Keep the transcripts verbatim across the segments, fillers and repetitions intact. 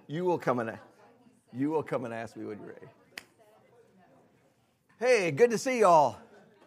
You will come and you will come and ask me when you're ready. Hey, good to see y'all.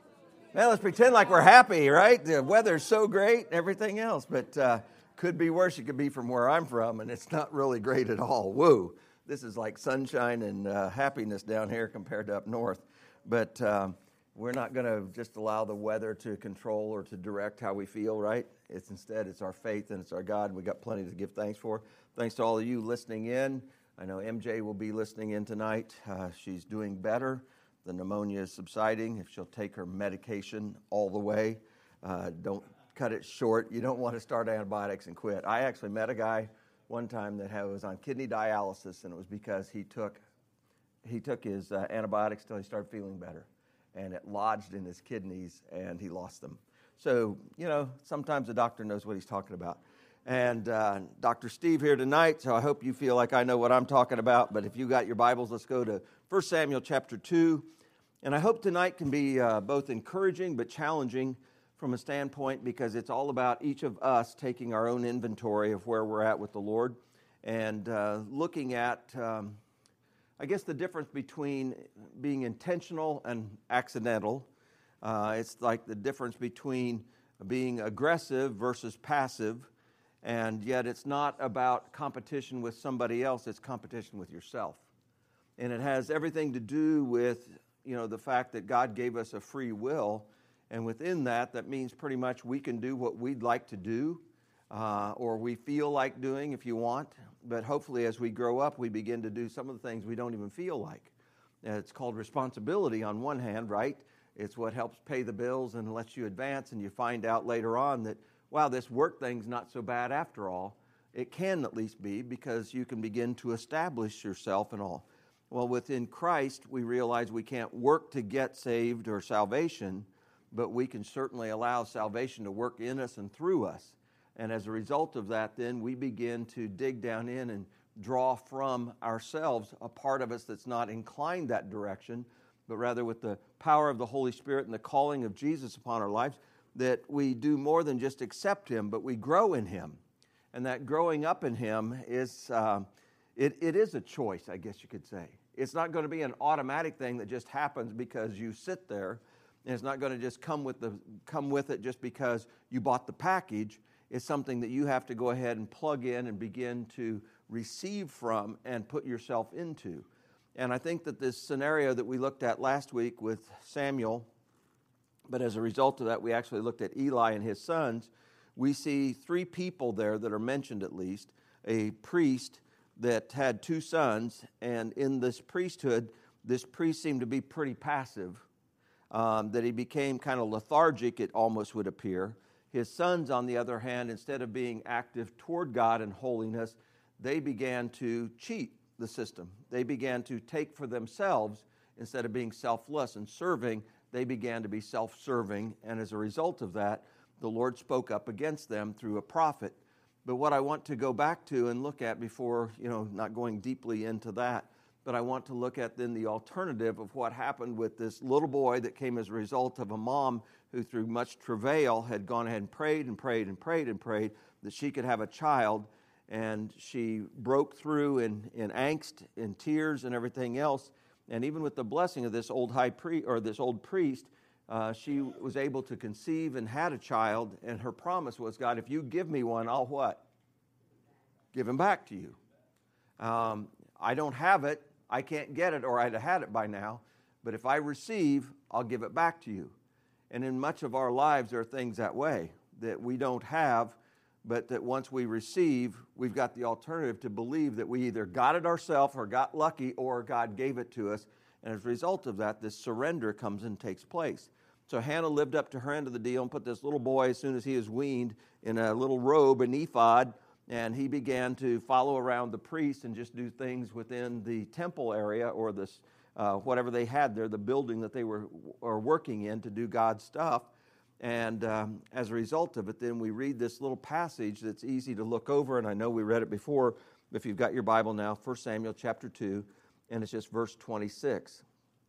Man, let's pretend like we're happy, right? The weather's so great, everything else, but uh, could be worse. It could be from where I'm from, and it's not really great at all. Woo! This is like sunshine and uh, happiness down here compared to up north. But um, we're not going to just allow the weather to control or to direct how we feel, right? It's instead, it's our faith and it's our God. We got plenty to give thanks for. Thanks to all of you listening in. I know M J will be listening in tonight. Uh, she's doing better. The pneumonia is subsiding. If she'll take her medication all the way, uh, don't cut it short. You don't want to start antibiotics and quit. I actually met a guy one time that was on kidney dialysis, and it was because he took he took his uh, antibiotics till he started feeling better, and it lodged in his kidneys, and he lost them. So, you know, sometimes the doctor knows what he's talking about. And uh, Doctor Steve here tonight, so I hope you feel like I know what I'm talking about. But if you got your Bibles, let's go to First Samuel chapter two. And I hope tonight can be uh, both encouraging but challenging from a standpoint, because it's all about each of us taking our own inventory of where we're at with the Lord and uh, looking at, um, I guess, the difference between being intentional and accidental. Uh, it's like the difference between being aggressive versus passive. And yet it's not about competition with somebody else, it's competition with yourself. And it has everything to do with, you know, the fact that God gave us a free will. And within that, that means pretty much we can do what we'd like to do, uh, or we feel like doing if you want. But hopefully as we grow up, we begin to do some of the things we don't even feel like. And it's called responsibility on one hand, right? It's what helps pay the bills and lets you advance, and you find out later on that, wow, this work thing's not so bad after all. It can at least be, because you can begin to establish yourself and all. Well, within Christ, we realize we can't work to get saved or salvation, but we can certainly allow salvation to work in us and through us. And as a result of that, then we begin to dig down in and draw from ourselves a part of us that's not inclined that direction, but rather with the power of the Holy Spirit and the calling of Jesus upon our lives, that we do more than just accept Him, but we grow in Him. And that growing up in Him is, uh, it, it is a choice, I guess you could say. It's not going to be an automatic thing that just happens because you sit there. And it's not going to just come with the come with it just because you bought the package. It's something that you have to go ahead and plug in and begin to receive from and put yourself into. And I think that this scenario that we looked at last week with Samuel, but as a result of that, we actually looked at Eli and his sons. We see three people there that are mentioned at least. A priest that had two sons, and in this priesthood, this priest seemed to be pretty passive, um, that he became kind of lethargic, it almost would appear. His sons, on the other hand, instead of being active toward God and holiness, they began to cheat the system. They began to take for themselves instead of being selfless and serving. They began to be self-serving, and as a result of that, the Lord spoke up against them through a prophet. But what I want to go back to and look at before, you know, not going deeply into that, but I want to look at then the alternative of what happened with this little boy that came as a result of a mom who through much travail had gone ahead and prayed and prayed and prayed and prayed that she could have a child, and she broke through in, in angst, in tears and everything else. And even with the blessing of this old high priest or this old priest, uh, she was able to conceive and had a child. And her promise was, God, if you give me one, I'll what? Give him back to you. Um, I don't have it. I can't get it, or I'd have had it by now. But if I receive, I'll give it back to you. And in much of our lives, there are things that way that we don't have, but that once we receive, we've got the alternative to believe that we either got it ourselves or got lucky or God gave it to us. And as a result of that, this surrender comes and takes place. So Hannah lived up to her end of the deal and put this little boy, as soon as he was weaned, in a little robe, an ephod, and he began to follow around the priest and just do things within the temple area or this uh, whatever they had there, the building that they were, were working in to do God's stuff. And um, as a result of it, then we read this little passage that's easy to look over, and I know we read it before. If you've got your Bible now, First Samuel chapter two, and it's just verse twenty-six.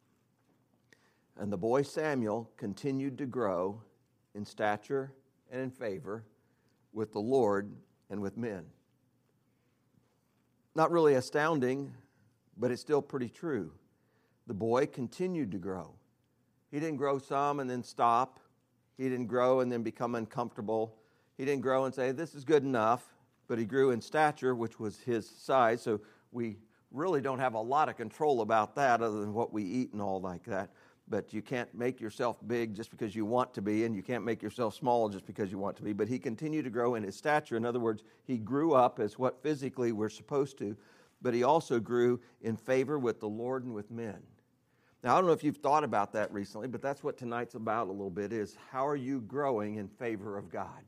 And the boy Samuel continued to grow in stature and in favor with the Lord and with men. not really astounding, but it's still pretty true. The boy continued to grow. He didn't grow some and then stop. He didn't grow and then become uncomfortable. He didn't grow and say, this is good enough. But he grew in stature, which was his size. So we really don't have a lot of control about that other than what we eat and all like that. But you can't make yourself big just because you want to be, and you can't make yourself small just because you want to be. But he continued to grow in his stature. In other words, he grew up as what physically we're supposed to, but he also grew in favor with the Lord and with men. Now, I don't know if you've thought about that recently, but that's what tonight's about a little bit, is how are you growing in favor of God?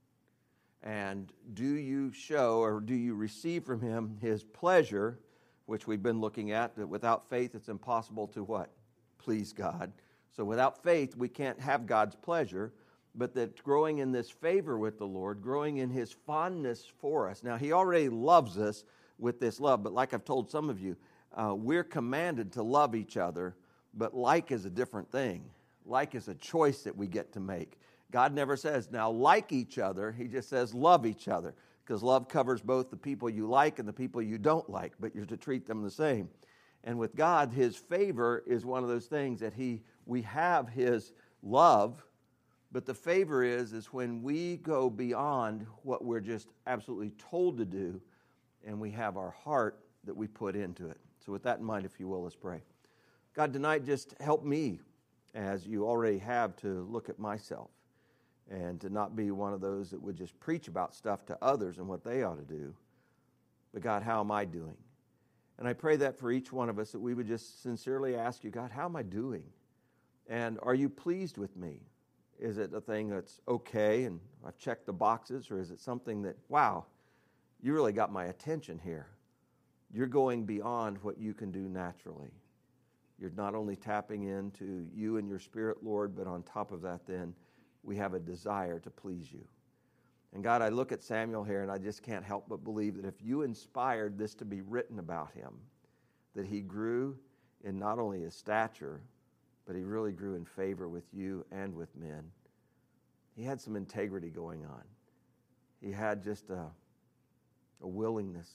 And do you show or do you receive from him his pleasure, which we've been looking at, that without faith it's impossible to what? Please God. So without faith, we can't have God's pleasure, but that growing in this favor with the Lord, growing in his fondness for us. Now, he already loves us with this love, but like I've told some of you, uh, we're commanded to love each other, but like is a different thing. Like is a choice that we get to make. God never says, now like each other. He just says love each other, because love covers both the people you like and the people you don't like, but you're to treat them the same. And with God, his favor is one of those things that he we have his love, but the favor is, is when we go beyond what we're just absolutely told to do, and we have our heart that we put into it. So with that in mind, if you will, let's pray. God, tonight just help me, as you already have, to look at myself and to not be one of those that would just preach about stuff to others and what they ought to do. But God, how am I doing? And I pray that for each one of us, that we would just sincerely ask you, God, how am I doing? And are you pleased with me? Is it a thing that's okay and I've checked the boxes, or is it something that, wow, you really got my attention here? You're going beyond what you can do naturally. You're not only tapping into you and your Spirit, Lord, but on top of that then, we have a desire to please you. And God, I look at Samuel here and I just can't help but believe that if you inspired this to be written about him, that he grew in not only his stature, but he really grew in favor with you and with men. He had some integrity going on. He had just a, a willingness.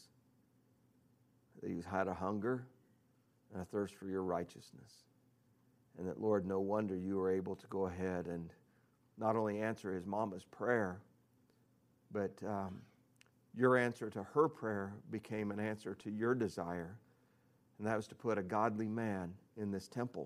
He had a hunger and a thirst for your righteousness. And that, Lord, no wonder you were able to go ahead and not only answer his mama's prayer, but um, your answer to her prayer became an answer to your desire, and that was to put a godly man in this temple,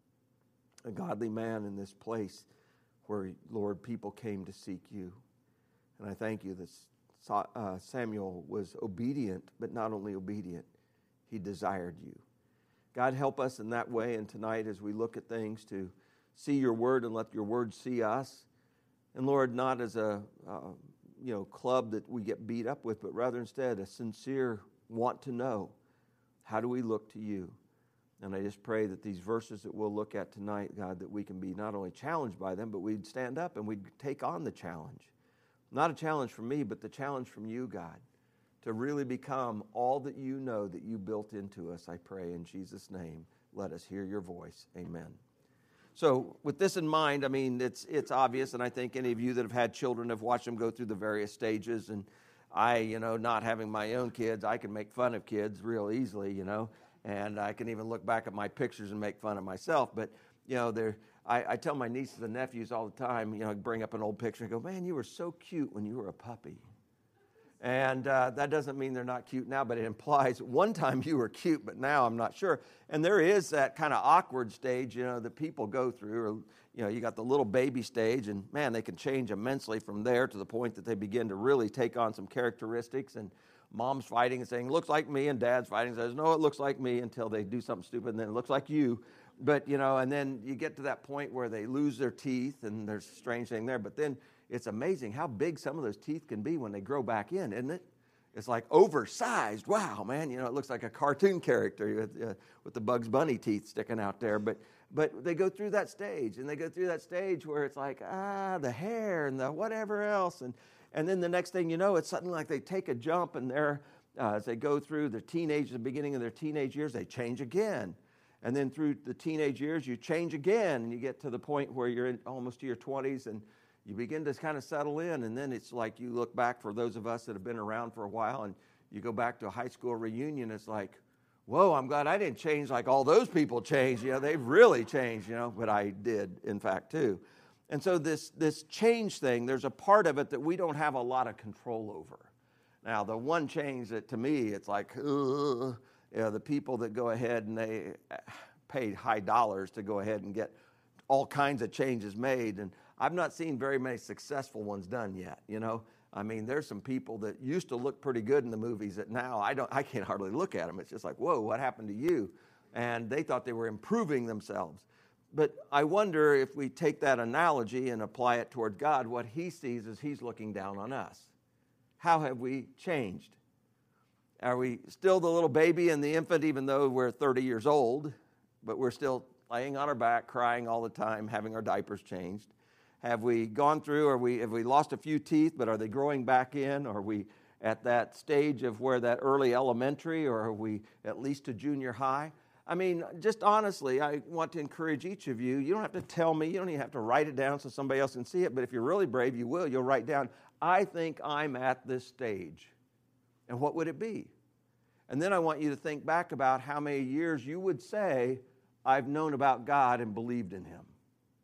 a godly man in this place where, Lord, people came to seek you. And I thank you that uh, Samuel was obedient, but not only obedient, he desired you. God, help us in that way, and tonight as we look at things, to see your word and let your word see us. And Lord, not as a uh, you know club that we get beat up with, but rather instead a sincere want to know, how do we look to you? And I just pray that these verses that we'll look at tonight, God, that we can be not only challenged by them, but we'd stand up and we'd take on the challenge. Not a challenge from me, but the challenge from you, God, to really become all that you know that you built into us. I pray in Jesus' name, let us hear your voice. Amen. So with this in mind, I mean, it's it's obvious, and I think any of you that have had children have watched them go through the various stages, and I, you know, not having my own kids, I can make fun of kids real easily, you know, and I can even look back at my pictures and make fun of myself, but, you know, they're, I, I tell my nieces and nephews all the time, you know, bring up an old picture and go, man, you were so cute when you were a puppy. And uh, that doesn't mean they're not cute now, but it implies one time you were cute, but now I'm not sure. And there is that kind of awkward stage, you know, that people go through. Or, you know, you got the little baby stage, and man, they can change immensely from there to the point that they begin to really take on some characteristics. And mom's fighting and saying, looks like me, and dad's fighting and says, no, it looks like me, until they do something stupid, and then it looks like you. But, you know, and then you get to that point where they lose their teeth, and there's a strange thing there. But then it's amazing how big some of those teeth can be when they grow back in, isn't it? It's like oversized. Wow, man, you know, it looks like a cartoon character with, uh, with the Bugs Bunny teeth sticking out there. But but they go through that stage, and they go through that stage where it's like, ah, the hair and the whatever else. And, and then the next thing you know, it's suddenly like they take a jump, and they're, uh, as they go through their teenage, the beginning of their teenage years, they change again. And then through the teenage years, you change again, and you get to the point where you're in, almost to your twenties, and you begin to kind of settle in, and then it's like you look back, for those of us that have been around for a while, and You go back to a high school reunion, it's like, whoa, I'm glad I didn't change like all those people changed. You know, they've really changed, you know, but I did, in fact, too. And so this, this change thing, there's a part of it that we don't have a lot of control over. Now, the one change that to me, it's like, ugh, you know, the people that go ahead and they pay high dollars to go ahead and get all kinds of changes made. And I've not seen very many successful ones done yet, you know. I mean, there's some people that used to look pretty good in the movies that now I don't, I can't hardly look at them. It's just like, whoa, what happened to you? And they thought they were improving themselves. But I wonder if we take that analogy and apply it toward God, what he sees is he's looking down on us. How have we changed? Are we still the little baby and the infant, even though we're thirty years old, but we're still laying on our back, crying all the time, having our diapers changed? Have we gone through, or we, have we lost a few teeth, but are they growing back in? Are we at that stage of where that early elementary, or are we at least to junior high? I mean, just honestly, I want to encourage each of you. You don't have to tell me. You don't even have to write it down so somebody else can see it. But if you're really brave, you will. You'll write down, I think I'm at this stage. And what would it be? And then I want you to think back about how many years you would say, I've known about God and believed in him.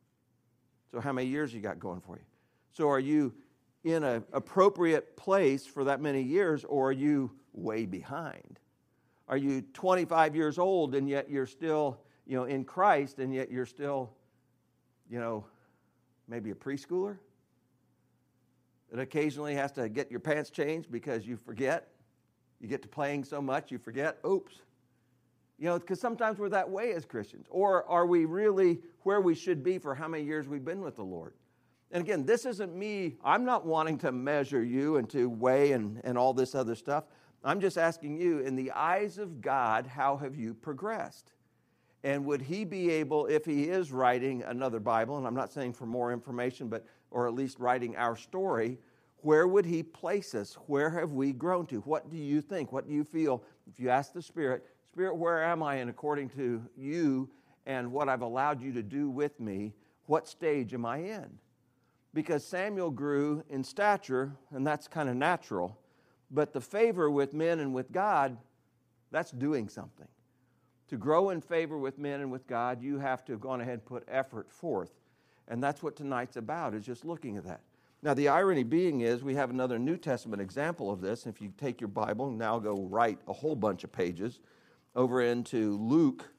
So how many years you got going for you? So are you in an appropriate place for that many years, or are you way behind? Are you twenty-five years old and yet you're still, you know, in Christ, and yet you're still, you know, maybe a preschooler that occasionally has to get your pants changed because you forget? You get to playing so much you forget, oops. You know, because sometimes we're that way as Christians. Or are we really where we should be for how many years we've been with the Lord? And again, this isn't me. I'm not wanting to measure you and to weigh and, and all this other stuff. I'm just asking you, in the eyes of God, how have you progressed? And would he be able, if he is writing another Bible, and I'm not saying for more information, but or at least writing our story, where would he place us? Where have we grown to? What do you think? What do you feel? If you ask the Spirit, Spirit, where am I in according to you and what I've allowed you to do with me? What stage am I in? Because Samuel grew in stature, and that's kind of natural. But the favor with men and with God, that's doing something. To grow in favor with men and with God, you have to have gone ahead and put effort forth. And that's what tonight's about, is just looking at that. Now, the irony being is we have another New Testament example of this. If you take your Bible and now go write a whole bunch of pages over into Luke,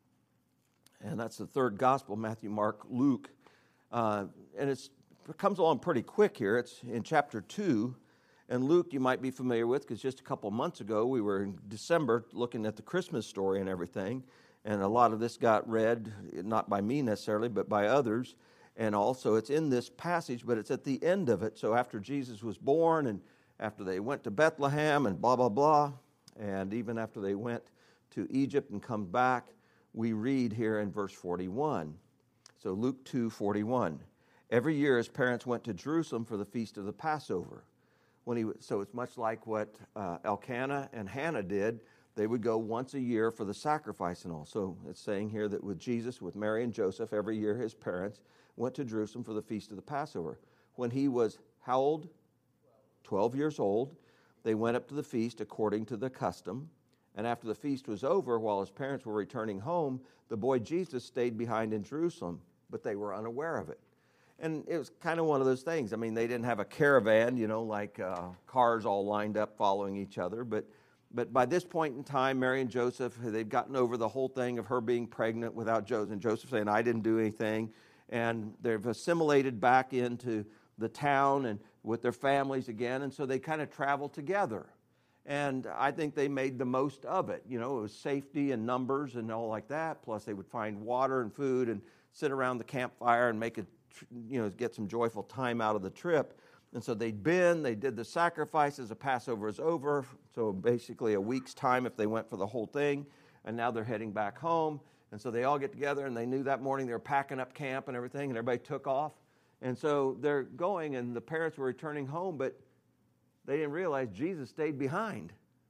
and that's the third gospel, Matthew, Mark, Luke. Uh, and it's, it comes along pretty quick here. It's in chapter two. And Luke, you might be familiar with, because just a couple of months ago, we were in December looking at the Christmas story and everything. And a lot of this got read, not by me necessarily, but by others. And also it's in this passage, but it's at the end of it. So after Jesus was born, and after they went to Bethlehem and blah, blah, blah, and even after they went to Egypt and come back, we read here in verse forty-one. So Luke two forty-one. Every year his parents went to Jerusalem for the feast of the Passover. When he, so it's much like what uh, Elkanah and Hannah did. They would go once a year for the sacrifice and all. So it's saying here that with Jesus, with Mary and Joseph, every year his parents went to Jerusalem for the feast of the Passover. When he was how old? Twelve years old. They went up to the feast according to the custom. And after the feast was over, while his parents were returning home, the boy Jesus stayed behind in Jerusalem, but they were unaware of it. And it was kind of one of those things. I mean, they didn't have a caravan, you know, like uh, cars all lined up following each other. But but by this point in time, Mary and Joseph, they've gotten over the whole thing of her being pregnant without Joseph. And Joseph saying, I didn't do anything. And they've assimilated back into the town and with their families again. And so they kind of travel together. And I think they made the most of it. You know, it was safety and numbers and all like that. Plus they would find water and food and sit around the campfire and make a you know, get some joyful time out of the trip. And so they'd been, they did the sacrifices, the Passover is over, so basically a week's time if they went for the whole thing, and now they're heading back home. And so they all get together, and they knew that morning they were packing up camp and everything, and everybody took off. And so they're going, and the parents were returning home, but they didn't realize Jesus stayed behind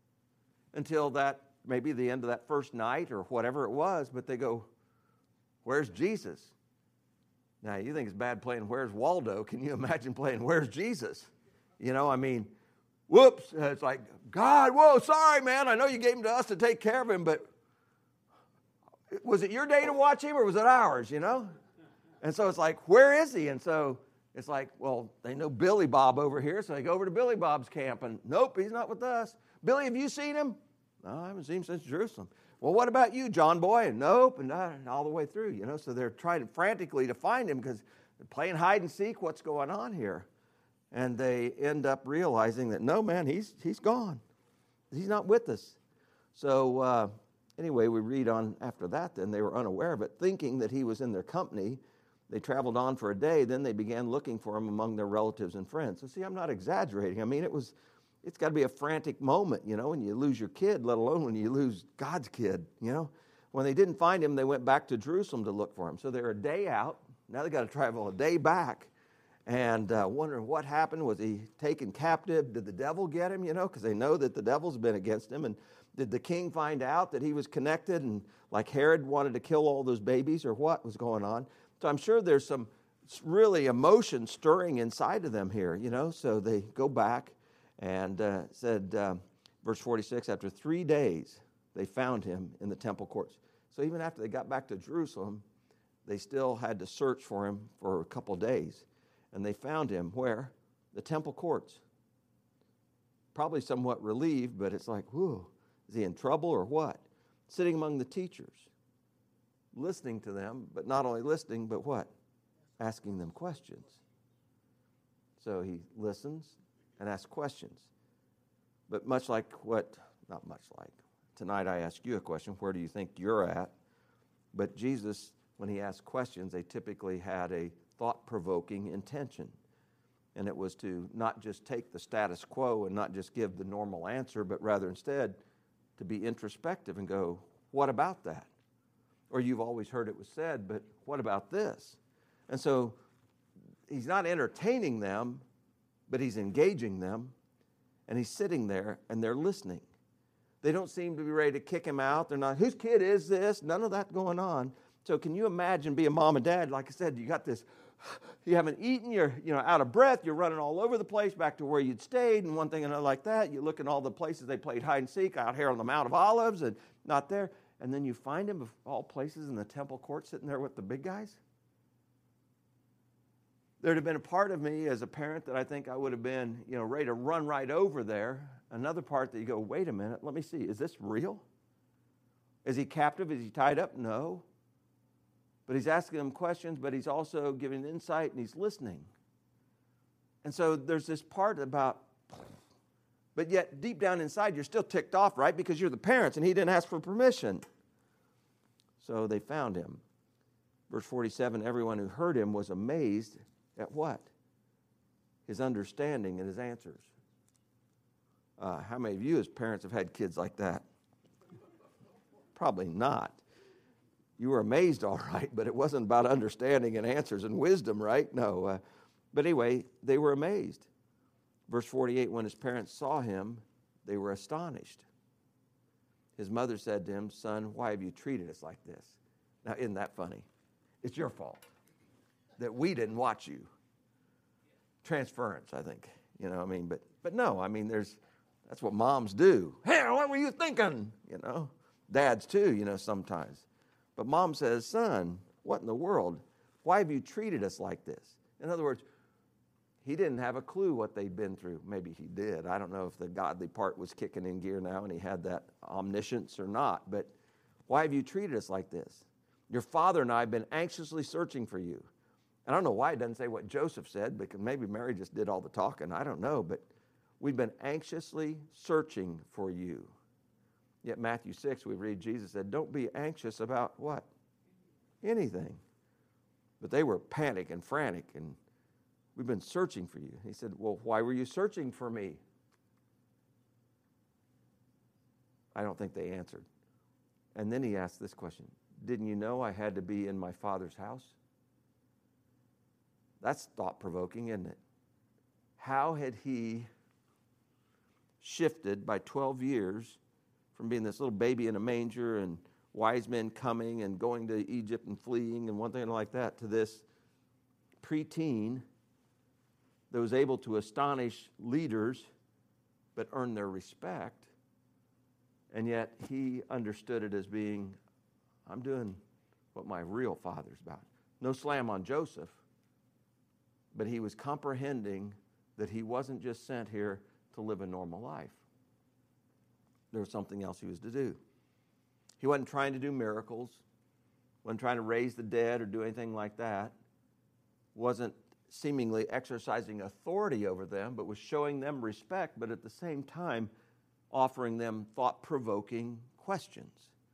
until that, maybe the end of that first night or whatever it was, but they go, where's Jesus? Now, you think it's bad playing Where's Waldo. Can you imagine playing Where's Jesus? You know, I mean, whoops. And it's like, God, whoa, sorry, man. I know you gave him to us to take care of him, but was it your day to watch him or was it ours, you know? And so it's like, where is he? And so it's like, well, they know Billy Bob over here, so they go over to Billy Bob's camp, and nope, he's not with us. Billy, have you seen him? No, I haven't seen him since Jerusalem. Well, what about you, John boy? And nope, and, uh, and all the way through, you know. So they're trying frantically to find him because they're playing hide and seek. What's going on here? And they end up realizing that, no, man, he's he's gone. He's not with us. So uh, anyway, we read on after that, then they were unaware of it, thinking that he was in their company. They traveled on for a day. Then they began looking for him among their relatives and friends. So see, I'm not exaggerating. I mean, it was, it's got to be a frantic moment, you know, when you lose your kid, let alone when you lose God's kid, you know. When they didn't find him, they went back to Jerusalem to look for him. So they're a day out. Now they got to travel a day back and uh, wondering what happened. Was he taken captive? Did the devil get him, you know, because they know that the devil's been against him. And did the king find out that he was connected and like Herod wanted to kill all those babies, or what was going on? So I'm sure there's some really emotion stirring inside of them here, you know. So they go back and uh, said, uh, verse forty-six, after three days, they found him in the temple courts. So even after they got back to Jerusalem, they still had to search for him for a couple days. And they found him where? The temple courts. Probably somewhat relieved, but it's like, whoa, is he in trouble or what? Sitting among the teachers, listening to them, but not only listening, but what? Asking them questions. So he listens and asks questions. But much like what, not much like, tonight I ask you a question, where do you think you're at? But Jesus, when he asked questions, they typically had a thought-provoking intention. And it was to not just take the status quo and not just give the normal answer, but rather instead to be introspective and go, what about that? Or you've always heard it was said, but what about this? And so he's not entertaining them, but he's engaging them, and he's sitting there, and they're listening. They don't seem to be ready to kick him out. They're not, whose kid is this? None of that going on. So can you imagine being a mom and dad? Like I said, you got this, you haven't eaten, you're you know out of breath, you're running all over the place back to where you'd stayed, and one thing and another like that. You look at all the places they played hide and seek out here on the Mount of Olives, and not there. And then you find him of all places in the temple court sitting there with the big guys. There'd have been a part of me as a parent that I think I would have been, you know, ready to run right over there. Another part that you go, wait a minute, let me see, is this real? Is he captive? Is he tied up? No. But he's asking them questions, but he's also giving insight and he's listening. And so there's this part about, but yet deep down inside you're still ticked off, right? Because you're the parents and he didn't ask for permission. So they found him. Verse forty-seven, everyone who heard him was amazed at what? His understanding and his answers. Uh, how many of you as parents have had kids like that? Probably not. You were amazed, all right, but it wasn't about understanding and answers and wisdom, right? No. Uh, but anyway, they were amazed. Verse forty-eight, when his parents saw him, they were astonished. His mother said to him, son, why have you treated us like this? Now, isn't that funny? It's your fault that we didn't watch you. Transference, I think. You know, I mean, but but no, I mean, there's, that's what moms do. Hey, what were you thinking? You know, dads too, you know, sometimes. But mom says, son, what in the world? Why have you treated us like this? In other words, he didn't have a clue what they'd been through. Maybe he did. I don't know if the godly part was kicking in gear now and he had that omniscience or not. But why have you treated us like this? Your father and I have been anxiously searching for you. And I don't know why it doesn't say what Joseph said, because maybe Mary just did all the talking. I don't know. But we've been anxiously searching for you. Yet Matthew six, we read Jesus said, don't be anxious about what? Anything. But they were panic and frantic, and we've been searching for you. He said, well, why were you searching for me? I don't think they answered. And then he asked this question, didn't you know I had to be in my Father's house? That's thought-provoking, isn't it? How had he shifted by twelve years from being this little baby in a manger and wise men coming and going to Egypt and fleeing and one thing like that to this preteen that was able to astonish leaders but earned their respect. And yet he understood it as being, I'm doing what my real Father's about. No slam on Joseph, but he was comprehending that he wasn't just sent here to live a normal life. There was something else he was to do. He wasn't trying to do miracles, wasn't trying to raise the dead or do anything like that, wasn't seemingly exercising authority over them, but was showing them respect, but at the same time offering them thought-provoking questions.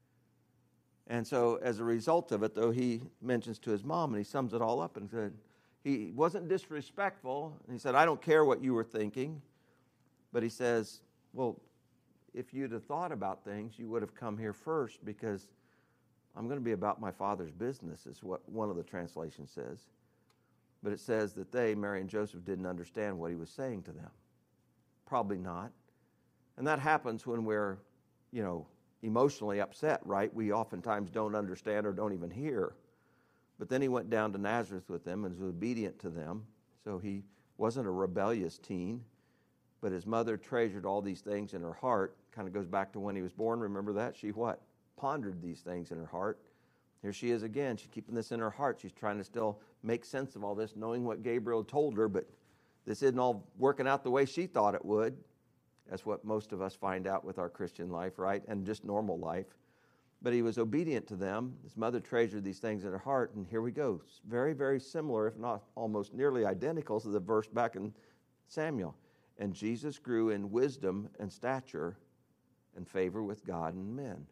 And so as a result of it, though, he mentions to his mom, and he sums it all up and said, he wasn't disrespectful. He said, I don't care what you were thinking. But he says, well, if you'd have thought about things, you would have come here first, because I'm going to be about my Father's business, is what one of the translations says. But it says that they, Mary and Joseph, didn't understand what he was saying to them. Probably not. And that happens when we're, you know, emotionally upset, right? We oftentimes don't understand or don't even hear. But then he went down to Nazareth with them and was obedient to them. So he wasn't a rebellious teen, but his mother treasured all these things in her heart. Kind of goes back to when he was born. Remember that? She what? Pondered these things in her heart. Here she is again. She's keeping this in her heart. She's trying to still make sense of all this, knowing what Gabriel told her, but this isn't all working out the way she thought it would. That's what most of us find out with our Christian life, right? And just normal life. But he was obedient to them. His mother treasured these things in her heart. And here we go. Very, very similar, if not almost nearly identical to the verse back in Samuel. And Jesus grew in wisdom and stature and favor with God and men.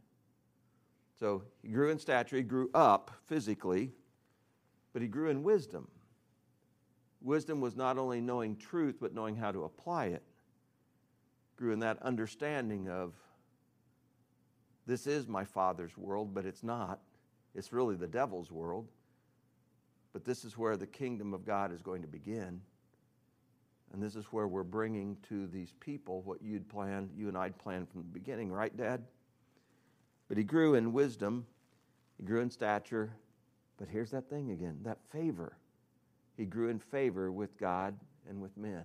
So he grew in stature. He grew up physically, but he grew in wisdom. Wisdom was not only knowing truth, but knowing how to apply it. Grew in that understanding of, this is my Father's world, but it's not. It's really the devil's world. But this is where the kingdom of God is going to begin. And this is where we're bringing to these people what you'd planned, you and I'd planned from the beginning, right, Dad? But he grew in wisdom, he grew in stature, but here's that thing again, that favor. He grew in favor with God and with men.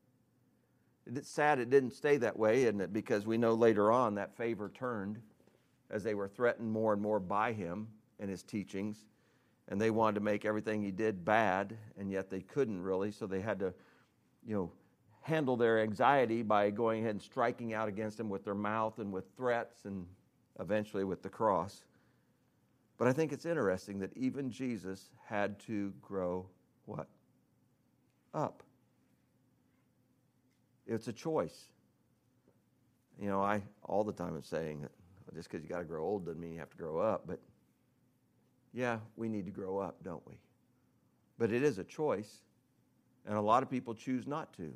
It's sad it didn't stay that way, isn't it? Because we know later on that favor turned as they were threatened more and more by him and his teachings. And they wanted to make everything he did bad, and yet they couldn't really. So they had to, you know, handle their anxiety by going ahead and striking out against him with their mouth and with threats and eventually with the cross. But I think it's interesting that even Jesus had to grow what? Up. It's a choice. You know, I all the time am saying that just because you got to grow old doesn't mean you have to grow up. But yeah, we need to grow up, don't we? But it is a choice, and a lot of people choose not to.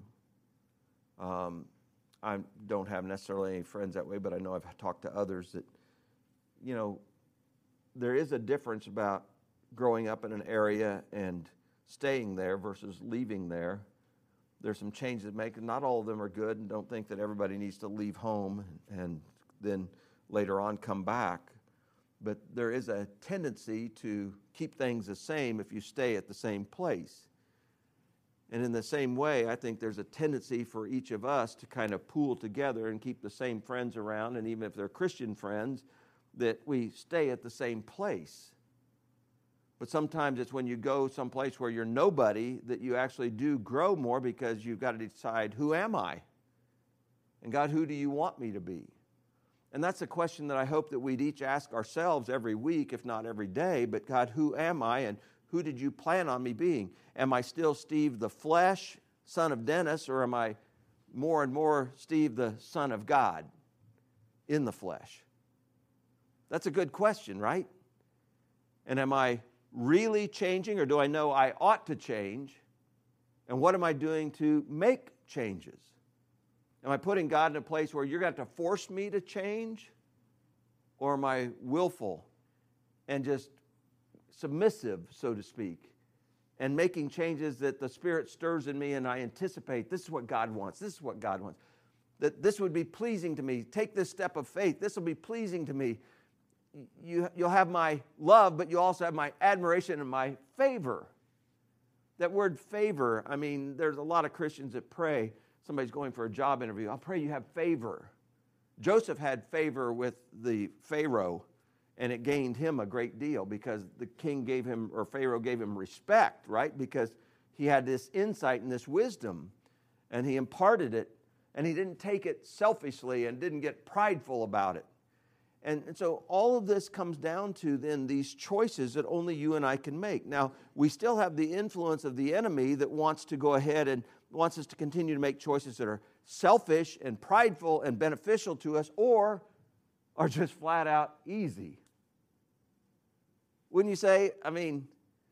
Um, I don't have necessarily any friends that way, but I know I've talked to others that, you know, there is a difference about growing up in an area and staying there versus leaving there. There's some changes to make. Not all of them are good, and don't think that everybody needs to leave home and then later on come back. But there is a tendency to keep things the same if you stay at the same place. And in the same way, I think there's a tendency for each of us to kind of pool together and keep the same friends around, and even if they're Christian friends, that we stay at the same place. But sometimes it's when you go someplace where you're nobody that you actually do grow more, because you've got to decide, who am I? And God, who do you want me to be? And that's a question that I hope that we'd each ask ourselves every week, if not every day. But God, who am I, and who did you plan on me being? Am I still Steve the flesh, son of Dennis, or am I more and more Steve the son of God in the flesh? That's a good question, right? And am I really changing, or do I know I ought to change? And what am I doing to make changes? Am I putting God in a place where you're going to have to force me to change? Or am I willful and just submissive, so to speak, and making changes that the Spirit stirs in me and I anticipate, this is what God wants, this is what God wants, that this would be pleasing to me. Take this step of faith. This will be pleasing to me. You, you'll have my love, but you also have my admiration and my favor. That word favor, I mean, there's a lot of Christians that pray, somebody's going for a job interview, I'll pray you have favor. Joseph had favor with the Pharaoh, and it gained him a great deal because the king gave him, or Pharaoh gave him respect, right? Because he had this insight and this wisdom, and he imparted it, and he didn't take it selfishly and didn't get prideful about it. And, and so all of this comes down to then these choices that only you and I can make. Now, we still have the influence of the enemy that wants to go ahead and wants us to continue to make choices that are selfish and prideful and beneficial to us, or are just flat out easy. Wouldn't you say? I mean,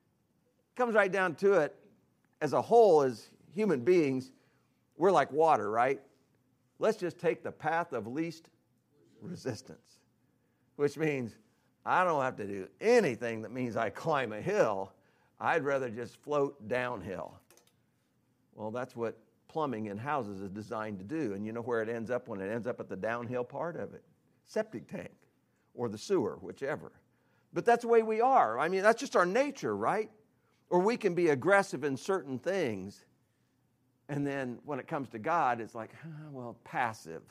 it comes right down to it. As a whole, as human beings, we're like water, right? Let's just take the path of least resistance, which means I don't have to do anything that means I climb a hill. I'd rather just float downhill. Well, that's what plumbing in houses is designed to do. And you know where it ends up when it ends up at the downhill part of it? Septic tank or the sewer, whichever. But that's the way we are. I mean, that's just our nature, right? Or we can be aggressive in certain things. And then when it comes to God, it's like, ah, well, passive.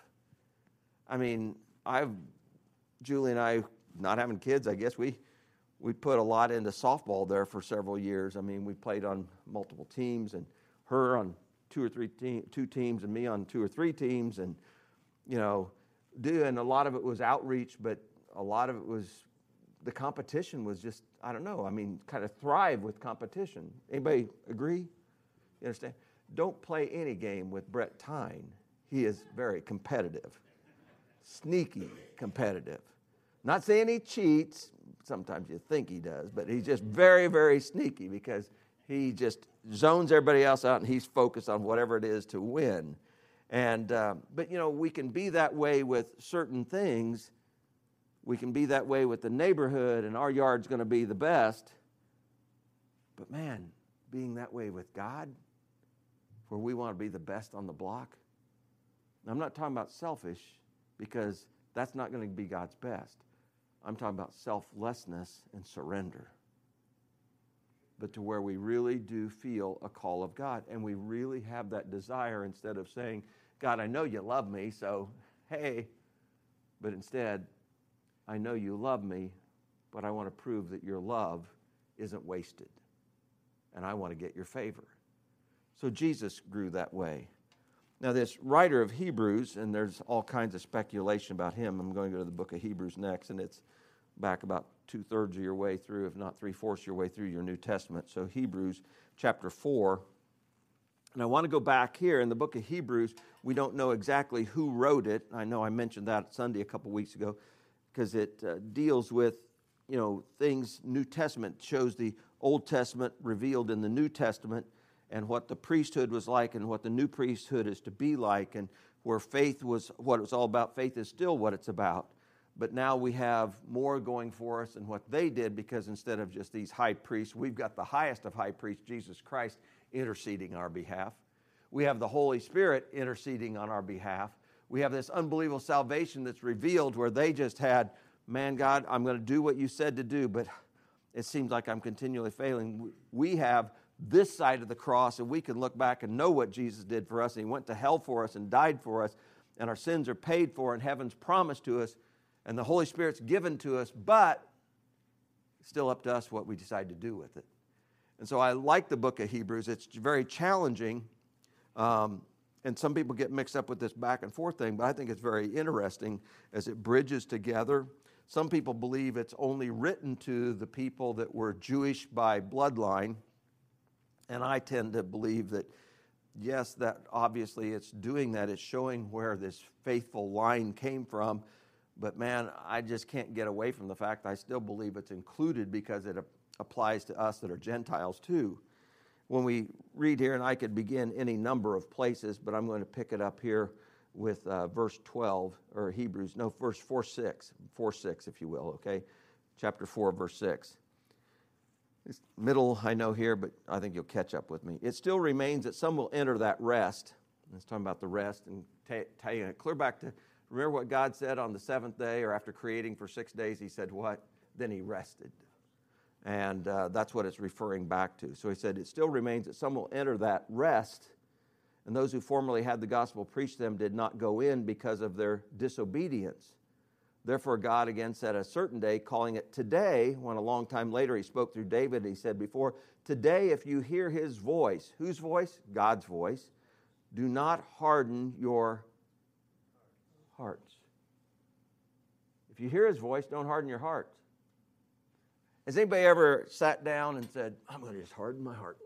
I mean, I've, Julie and I, not having kids, I guess we we put a lot into softball there for several years. I mean, we played on multiple teams, and her on two or three te- two teams, and me on two or three teams, and you know, do and a lot of it was outreach, but a lot of it was the competition was just, I don't know. I mean, kind of thrive with competition. Anybody agree? You understand? Don't play any game with Brett Tyne. He is very competitive, sneaky competitive. Not saying he cheats. Sometimes you think he does, but he's just very, very sneaky because he just zones everybody else out and he's focused on whatever it is to win. And uh, but, you know, we can be that way with certain things. We can be that way with the neighborhood, and our yard's going to be the best. But, man, being that way with God, where we want to be the best on the block. Now, I'm not talking about selfish, because that's not going to be God's best. I'm talking about selflessness and surrender. But to where we really do feel a call of God, and we really have that desire, instead of saying, God, I know you love me, so hey, but instead, I know you love me, but I want to prove that your love isn't wasted, and I want to get your favor. So Jesus grew that way. Now, this writer of Hebrews, and there's all kinds of speculation about him. I'm going to go to the book of Hebrews next, and it's back about two-thirds of your way through, if not three-fourths of your way through your New Testament. So Hebrews chapter four. And I want to go back here in the book of Hebrews. We don't know exactly who wrote it. I know I mentioned that Sunday a couple weeks ago, because it uh, deals with, you know, things. New Testament shows the Old Testament revealed in the New Testament, and what the priesthood was like and what the new priesthood is to be like, and where faith was what it was all about. Faith is still what it's about. But now we have more going for us than what they did, because instead of just these high priests, we've got the highest of high priests, Jesus Christ, interceding on our behalf. We have the Holy Spirit interceding on our behalf. We have this unbelievable salvation that's revealed, where they just had, man, God, I'm going to do what you said to do, but it seems like I'm continually failing. We have this side of the cross, and we can look back and know what Jesus did for us. And he went to hell for us and died for us, and our sins are paid for, and heaven's promised to us, and the Holy Spirit's given to us, but it's still up to us what we decide to do with it. And so I like the book of Hebrews. It's very challenging, um, and some people get mixed up with this back and forth thing, but I think it's very interesting as it bridges together. Some people believe it's only written to the people that were Jewish by bloodline, and I tend to believe that, yes, that obviously it's doing that. It's showing where this faithful line came from. But, man, I just can't get away from the fact I still believe it's included, because it applies to us that are Gentiles too. When we read here, and I could begin any number of places, but I'm going to pick it up here with uh, verse twelve, or Hebrews, no, verse four six, four six, if you will, okay? Chapter four, verse six. It's middle, I know here, but I think you'll catch up with me. It still remains that some will enter that rest. It's talking about the rest, and t- taking it clear back to, remember what God said on the seventh day, or after creating for six days, he said what? Then he rested. And uh, that's what it's referring back to. So he said, it still remains that some will enter that rest. And those who formerly had the gospel preached to them did not go in because of their disobedience. Therefore God again set a certain day, calling it today, when a long time later he spoke through David, he said before, today if you hear his voice, whose voice? God's voice, do not harden your hearts. If you hear his voice, don't harden your hearts. Has anybody ever sat down and said, I'm going to just harden my heart?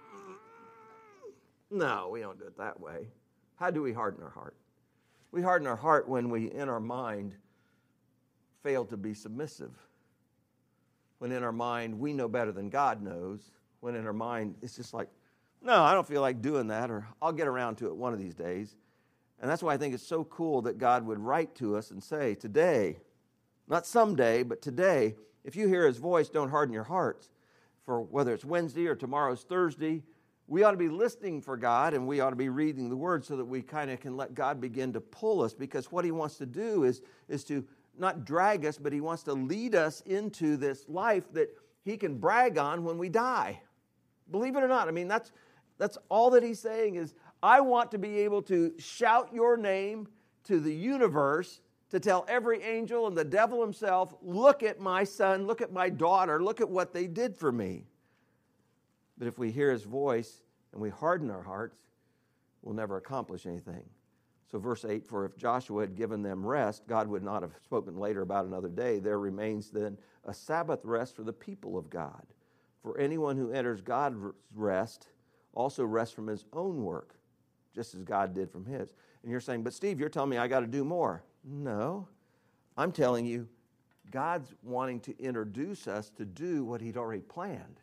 No, we don't do it that way. How do we harden our heart? We harden our heart when we, in our mind, fail to be submissive. When in our mind, we know better than God knows. When in our mind, it's just like, no, I don't feel like doing that, or I'll get around to it one of these days. And that's why I think it's so cool that God would write to us and say, today, not someday, but today, if you hear his voice, don't harden your hearts. For whether it's Wednesday or tomorrow's Thursday, we ought to be listening for God, and we ought to be reading the Word so that we kind of can let God begin to pull us, because what he wants to do is, is to not drag us, but he wants to lead us into this life that he can brag on when we die. Believe it or not, I mean, that's, that's all that he's saying is, I want to be able to shout your name to the universe, to tell every angel and the devil himself, look at my son, look at my daughter, look at what they did for me. But if we hear his voice and we harden our hearts, we'll never accomplish anything. So verse eight, for if Joshua had given them rest, God would not have spoken later about another day. There remains then a Sabbath rest for the people of God. For anyone who enters God's rest also rests from his own work, just as God did from his. And you're saying, but Steve, you're telling me I got to do more. No, I'm telling you, God's wanting to introduce us to do what he'd already planned.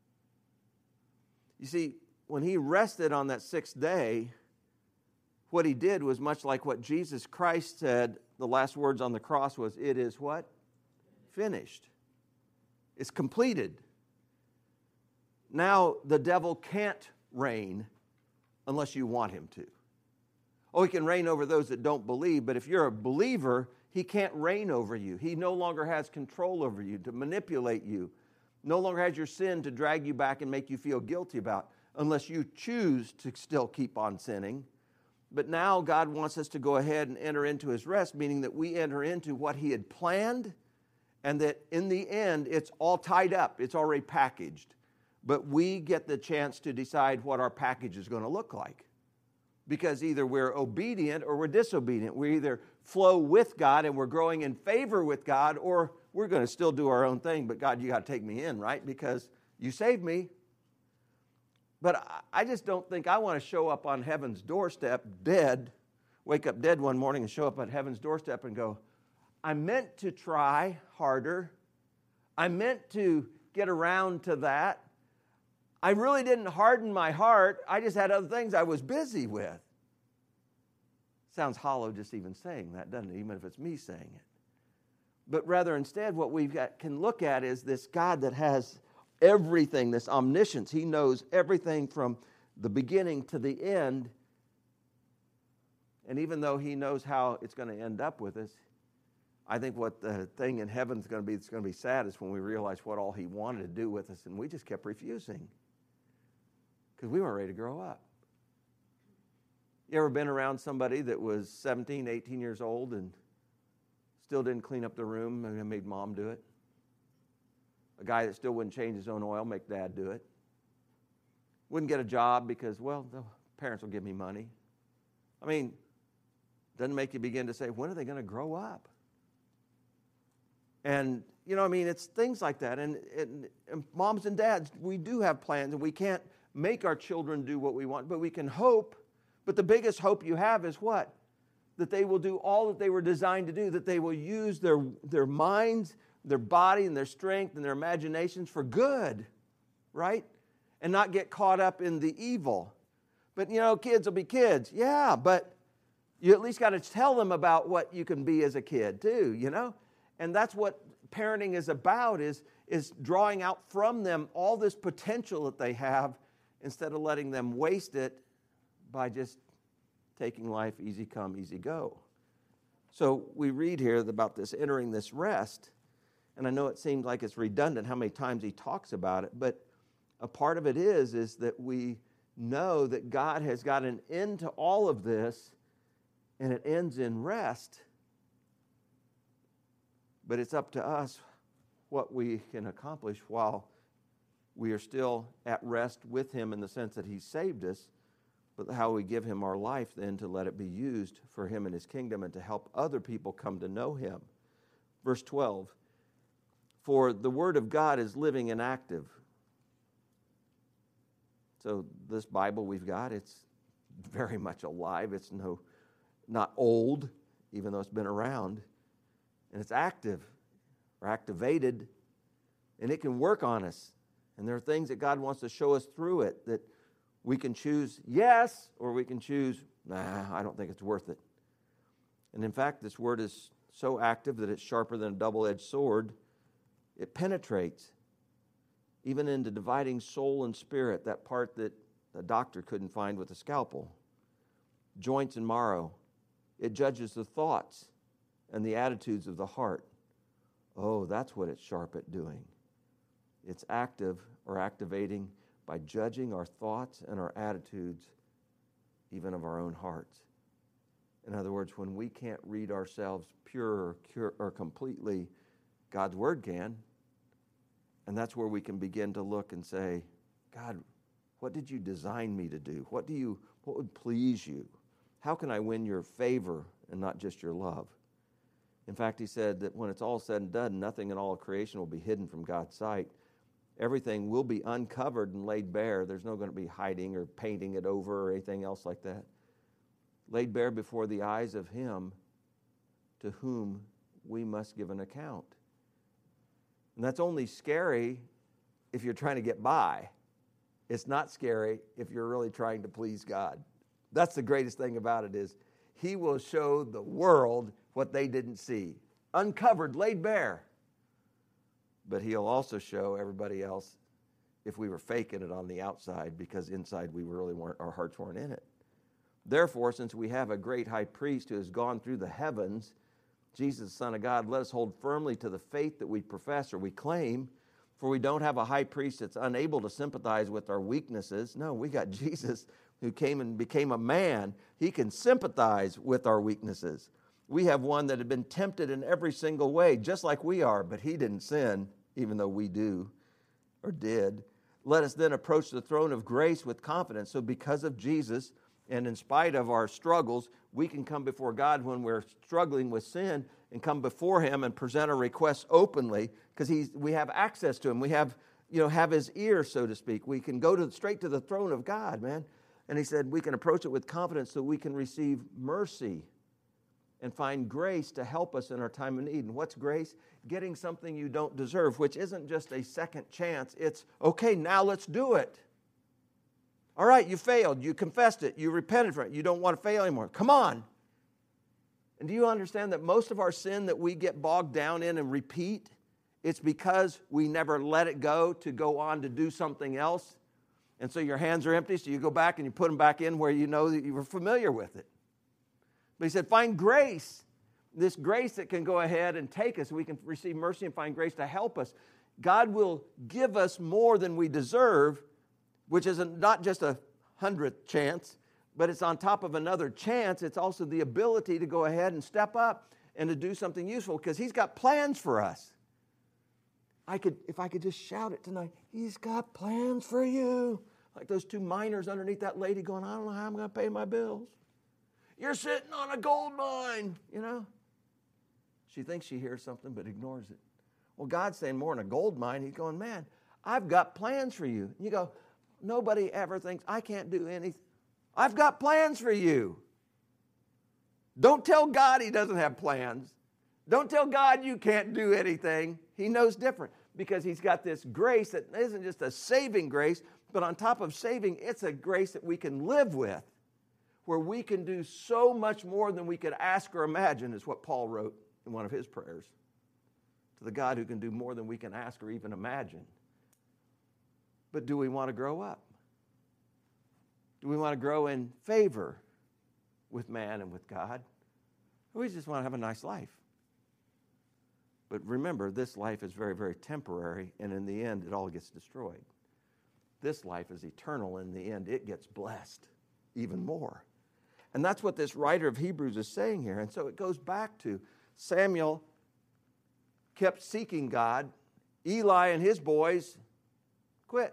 You see, when he rested on that sixth day, what he did was much like what Jesus Christ said, the last words on the cross was, it is what? Finished. It's completed. Now the devil can't reign unless you want him to. Oh, he can reign over those that don't believe, but if you're a believer, he can't reign over you. He no longer has control over you to manipulate you. No longer has your sin to drag you back and make you feel guilty about, unless you choose to still keep on sinning. But now God wants us to go ahead and enter into his rest, meaning that we enter into what he had planned, and that in the end, it's all tied up. It's already packaged. But we get the chance to decide what our package is going to look like. Because either we're obedient or we're disobedient. We either flow with God and we're growing in favor with God, or we're going to still do our own thing. But God, you got to take me in, right? Because you saved me. But I just don't think I want to show up on heaven's doorstep dead, wake up dead one morning and show up at heaven's doorstep and go, I meant to try harder. I meant to get around to that. I really didn't harden my heart. I just had other things I was busy with. Sounds hollow just even saying that, doesn't it? Even if it's me saying it. But rather instead what we can look at is this God that has everything, this omniscience. He knows everything from the beginning to the end. And even though he knows how it's going to end up with us, I think what the thing in heaven is going to be that's going to be sad is when we realize what all he wanted to do with us, and we just kept refusing. Because we weren't ready to grow up. You ever been around somebody that was seventeen, eighteen years old and still didn't clean up the room and made mom do it? A guy that still wouldn't change his own oil, make dad do it. Wouldn't get a job because, well, the parents will give me money. I mean, doesn't make you begin to say, when are they going to grow up? And, you know, I mean, it's things like that. And, and, and moms and dads, we do have plans, and we can't make our children do what we want, but we can hope. But the biggest hope you have is what? That they will do all that they were designed to do, that they will use their, their minds, their body, and their strength, and their imaginations for good, right? And not get caught up in the evil. But, you know, kids will be kids. Yeah, but you at least got to tell them about what you can be as a kid, too, you know? And that's what parenting is about, is, is drawing out from them all this potential that they have, instead of letting them waste it by just taking life easy come, easy go. So we read here about this entering this rest, and I know it seems like it's redundant how many times he talks about it, but a part of it is, is that we know that God has got an end to all of this, and it ends in rest. But it's up to us what we can accomplish while we are still at rest with Him, in the sense that He saved us, but how we give Him our life then to let it be used for Him and His kingdom and to help other people come to know Him. Verse twelve, for the Word of God is living and active. So this Bible we've got, it's very much alive. It's no, not old, even though it's been around. And it's active, or activated, and it can work on us. And there are things that God wants to show us through it that we can choose yes, or we can choose, nah, I don't think it's worth it. And in fact, this word is so active that it's sharper than a double-edged sword. It penetrates, even into dividing soul and spirit, that part that the doctor couldn't find with a scalpel. Joints and marrow. It judges the thoughts and the attitudes of the heart. Oh, that's what it's sharp at doing. It's active or activating by judging our thoughts and our attitudes, even of our own hearts. In other words, when we can't read ourselves pure or, cure, or completely, God's Word can. And that's where we can begin to look and say, God, what did you design me to do? What do you, what would please you? How can I win your favor and not just your love? In fact, he said that when it's all said and done, nothing in all of creation will be hidden from God's sight. Everything will be uncovered and laid bare. There's no going to be hiding or painting it over or anything else like that. Laid bare before the eyes of Him to whom we must give an account. And that's only scary if you're trying to get by. It's not scary if you're really trying to please God. That's the greatest thing about it, is He will show the world what they didn't see. Uncovered, laid bare. But He'll also show everybody else if we were faking it on the outside, because inside we really weren't, our hearts weren't in it. Therefore, since we have a great high priest who has gone through the heavens, Jesus, the Son of God, let us hold firmly to the faith that we profess or we claim, for we don't have a high priest that's unable to sympathize with our weaknesses. No, we got Jesus who came and became a man. He can sympathize with our weaknesses. We have one that had been tempted in every single way, just like we are, but He didn't sin, even though we do or did. Let us then approach the throne of grace with confidence. So because of Jesus, and in spite of our struggles, we can come before God when we're struggling with sin and come before Him and present our requests openly, because He's we have access to Him. We have, you know, have His ear, so to speak. We can go to straight to the throne of God, man. And He said we can approach it with confidence so we can receive mercy and find grace to help us in our time of need. And what's grace? Getting something you don't deserve, which isn't just a second chance. It's, okay, now let's do it. All right, you failed. You confessed it. You repented for it. You don't want to fail anymore. Come on. And do you understand that most of our sin that we get bogged down in and repeat, it's because we never let it go to go on to do something else. And so your hands are empty, so you go back and you put them back in where you know that you were familiar with it. But he said, find grace, this grace that can go ahead and take us. We can receive mercy and find grace to help us. God will give us more than we deserve, which is not just a hundredth chance, but it's on top of another chance. It's also the ability to go ahead and step up and to do something useful, because He's got plans for us. I could, if I could just shout it tonight, He's got plans for you. Like those two miners underneath that lady going, I don't know how I'm going to pay my bills. You're sitting on a gold mine, you know. She thinks she hears something but ignores it. Well, God's saying more than a gold mine. He's going, man, I've got plans for you. And you go, nobody ever thinks I can't do anything. I've got plans for you. Don't tell God He doesn't have plans. Don't tell God you can't do anything. He knows different, because He's got this grace that isn't just a saving grace, but on top of saving, it's a grace that we can live with, where we can do so much more than we could ask or imagine, is what Paul wrote in one of his prayers. To the God who can do more than we can ask or even imagine. But do we want to grow up? Do we want to grow in favor with man and with God? Or we just want to have a nice life? But remember, this life is very, very temporary, and in the end, it all gets destroyed. this life is eternal. In the end, it gets blessed even more. And that's what this writer of Hebrews is saying here. And so it goes back to Samuel kept seeking God. Eli and his boys quit.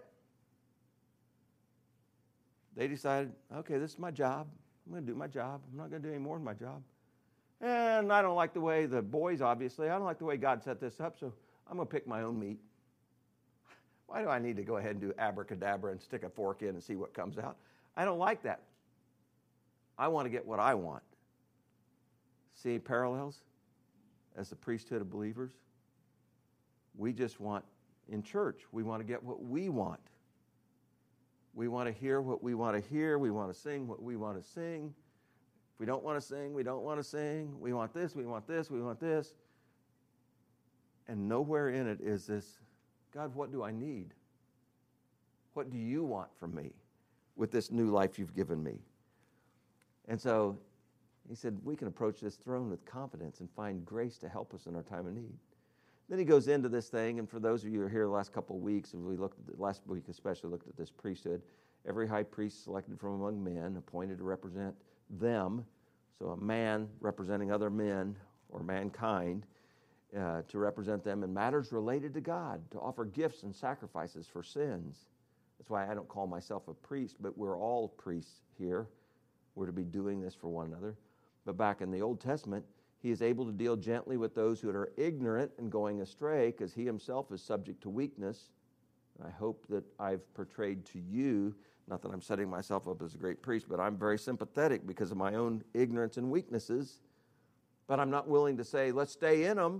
They decided, okay, this is my job. I'm going to do my job. I'm not going to do any more than my job. And I don't like the way the boys, obviously, I don't like the way God set this up, so I'm going to pick my own meat. Why do I need to go ahead and do abracadabra and stick a fork in and see what comes out? I don't like that. I want to get what I want. See parallels as the priesthood of believers? We just want, in church, we want to get what we want. We want to hear what we want to hear. We want to sing what we want to sing. If we don't want to sing, we don't want to sing. We want this, we want this, we want this. And nowhere in it is this, God, what do I need? What do you want from me with this new life you've given me? And so he said, we can approach this throne with confidence and find grace to help us in our time of need. Then he goes into this thing, and for those of you who are here the last couple of weeks, and we looked at the, last week especially looked at this priesthood, every high priest selected from among men, appointed to represent them, so a man representing other men or mankind, uh, to represent them in matters related to God, to offer gifts and sacrifices for sins. That's why I don't call myself a priest, but we're all priests here. We're to be doing this for one another. But back in the Old Testament, he is able to deal gently with those who are ignorant and going astray, because he himself is subject to weakness. I hope that I've portrayed to you, not that I'm setting myself up as a great priest, but I'm very sympathetic because of my own ignorance and weaknesses. But I'm not willing to say, let's stay in them.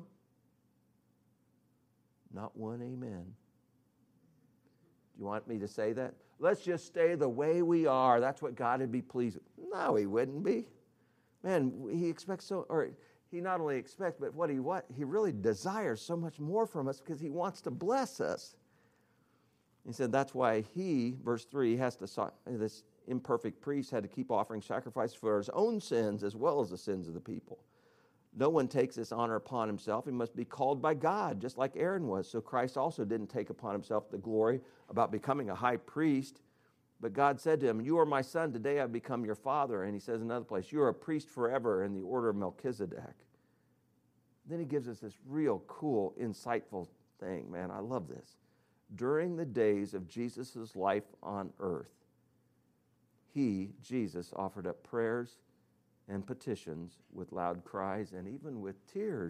Not one amen. Do you want me to say that? Let's just stay the way we are. That's what God would be pleased with. No, he wouldn't be. Man, he expects so, or he not only expects, but what he what he really desires so much more from us, because he wants to bless us. He said that's why he, verse three, has to, this imperfect priest had to keep offering sacrifice for his own sins as well as the sins of the people. No one takes this honor upon himself. He must be called by God, just like Aaron was. So Christ also didn't take upon himself the glory about becoming a high priest. But God said to him, you are my son, today I've become your father. And he says in another place, you are a priest forever in the order of Melchizedek. Then he gives us this real cool, insightful thing. Man, I love this. During the days of Jesus' life on earth, he, Jesus, offered up prayers and petitions with loud cries and even with tears,